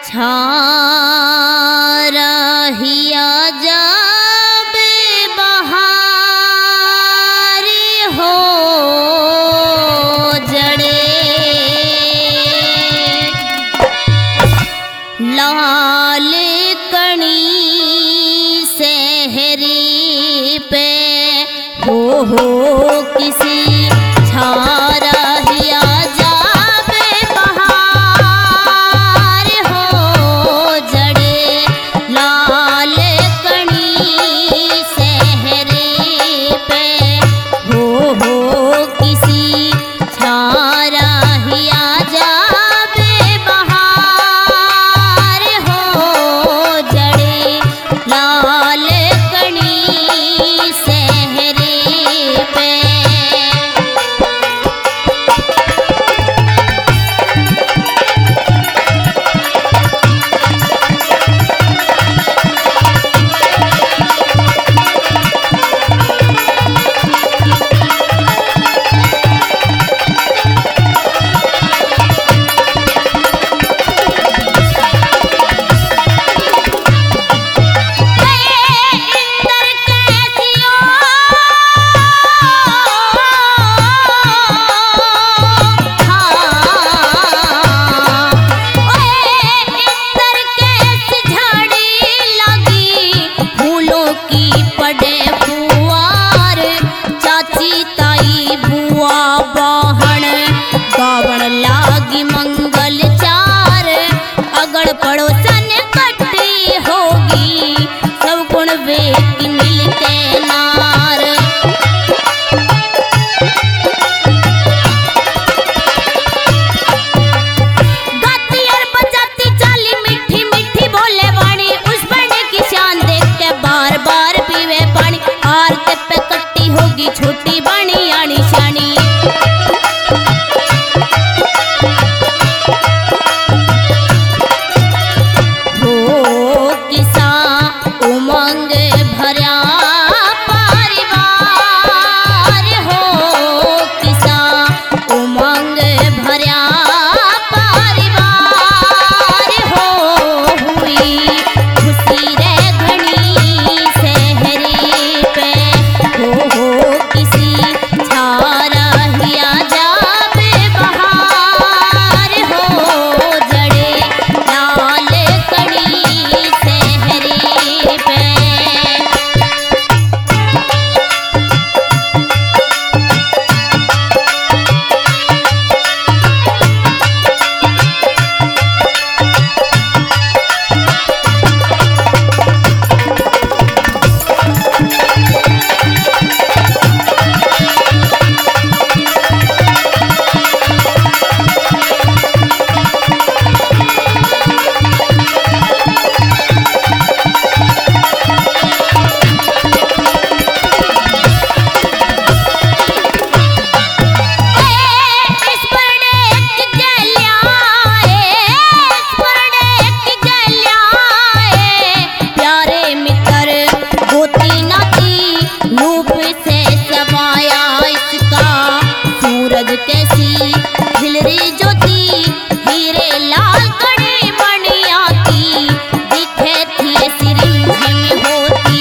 छारहिया जाबे बहारी हो जड़े लाल कणी सहरी पे हो किसी छारहिया जाबे बहार हो जड़े लाल कणी सहरी पे हो किसी छारहिया जाबे बहार हो जड़े लाल कणी सहरी पे। गावण लागी मंगल चार अगड़ पड़ोसन कट्टी होगी सब गुण वेद मिलते नार। गाती और बजाती चाली मीठी मीठी बोले वाणी उस बड़े की शान देख के बार बार पीवे पानी। हार ते पे कट्टी होगी छोटी बाणी आनी शानी कैसी खिलरी ज्योति हीरे लाल कड़ी मणिया की दिखे थी ऐसी रिमझिम होती।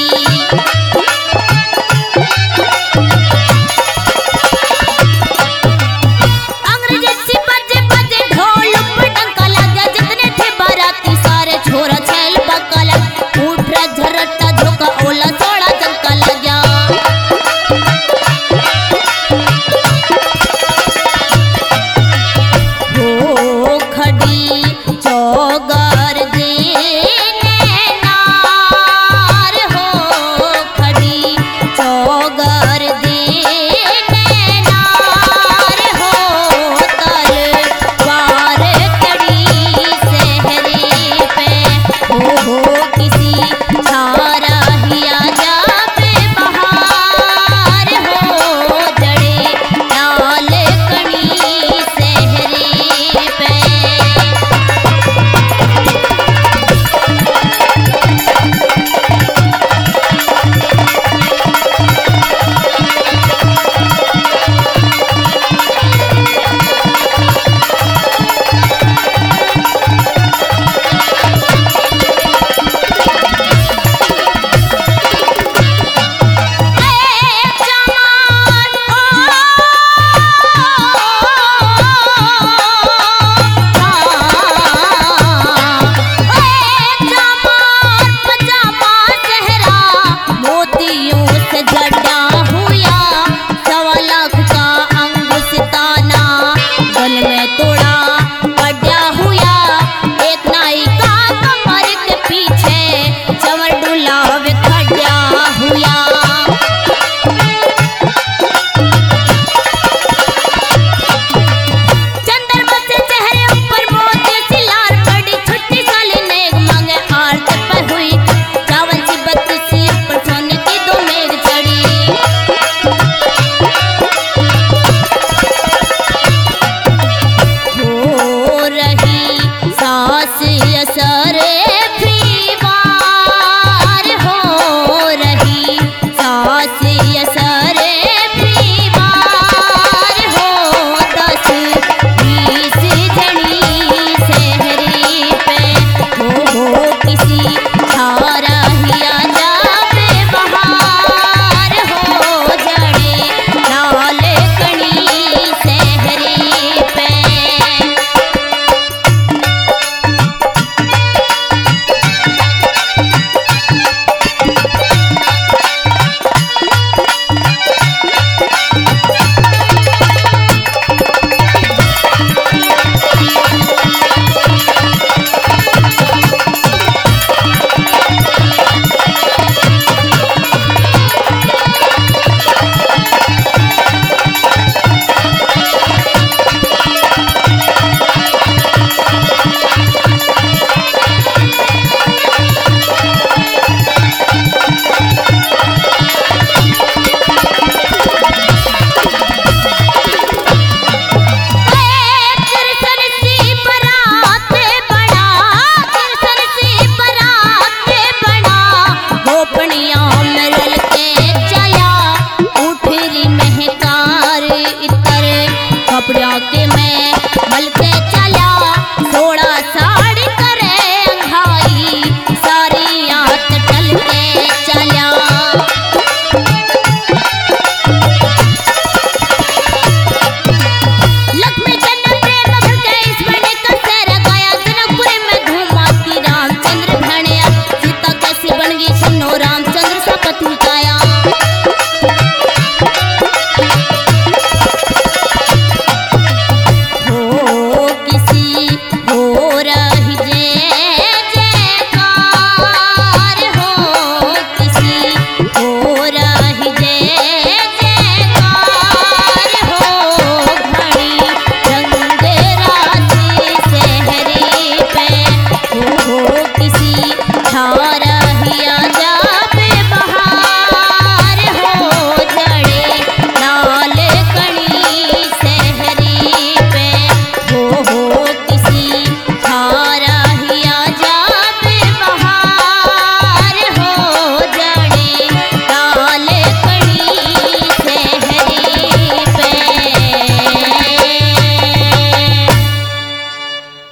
अंग्रेजी सी बजे बजे ढोल पटंका लगा जितने थे बाराती सारे छोरा छैल बकला उठ झरता झोंका ओला सोड़ा चंका लगा। खड़ी